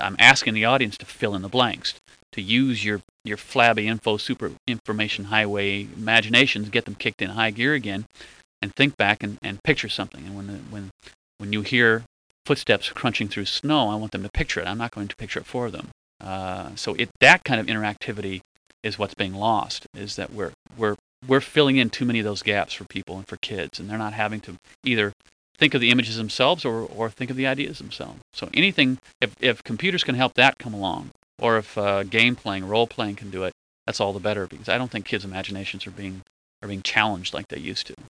I'm asking the audience to fill in the blanks, to use your flabby super information highway imaginations, get them kicked in high gear again, and think back and picture something. And when you hear footsteps crunching through snow, I want them to picture it. I'm not going to picture it for them. So that kind of interactivity is what's being lost. Is that we're filling in too many of those gaps for people and for kids, and they're not having to either think of the images themselves or think of the ideas themselves. So anything, if computers can help that come along, or if game playing, role playing can do it, that's all the better, because I don't think kids' imaginations are being challenged like they used to.